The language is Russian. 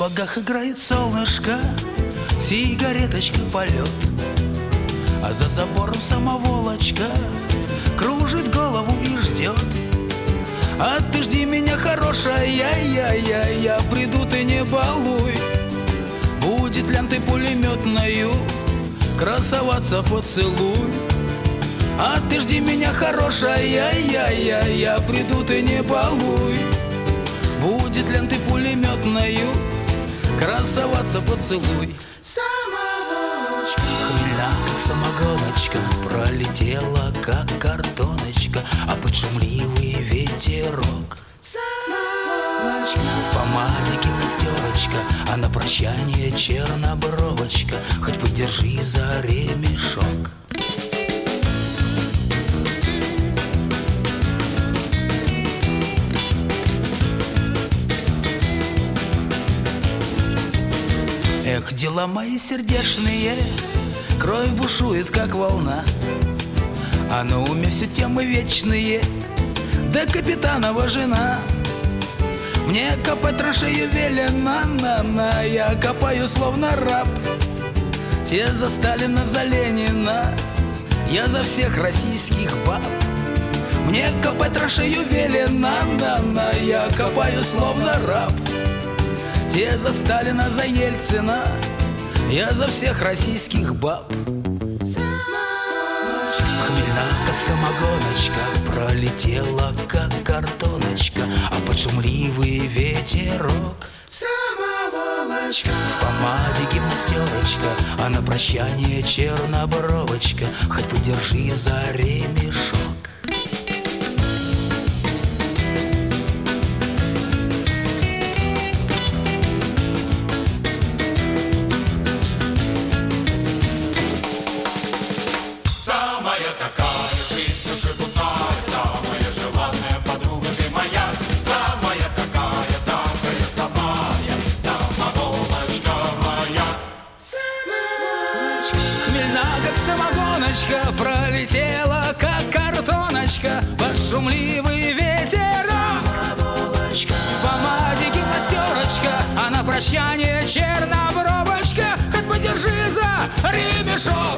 сапогах играет солнышко, сигареточка полет, а за забором самоволочка кружит голову и ждет. А ты жди меня, хорошая, я приду, ты не балуй. Будет лентой пулеметною красоваться поцелуй. А ты жди меня, хорошая, я приду, ты не балуй. Будет лентой пулеметною красоваться поцелуй. Самоволочка, хмельна, как самогоночка, пролетела, как картоночка, а под шумливый ветерок. Самоволочка, в помаде гимнастерочка, а на прощание чернобровочка, хоть подержи за ремешок. Эх, дела мои сердечные, кровь бушует, как волна, а на уме все темы вечные, да капитанова жена. Мне копать траншею велено, я копаю словно раб. Те за Сталина, за Ленина, я за всех российских баб. Мне копать траншею велено, я копаю словно раб. Те за Сталина, за Ельцина, я за всех российских баб. Хмельна, как самогоночка, пролетела, как картоночка, а под шумливый ветерок. Самоволочка, в помаде гимнастерочка, а на прощание чернобровочка, хоть подержи за ремешок. Такая жизнь душегубная, самая желанная подруга ты моя, самая такая, такая самая, самоволочка моя. Самоволочка, хмельна, как самогоночка, пролетела, как картоночка, под шумливый ветерок. Самоволочка, в помаде гимнастерочка, а на прощание чернобровочка, хоть подержи за ремешок.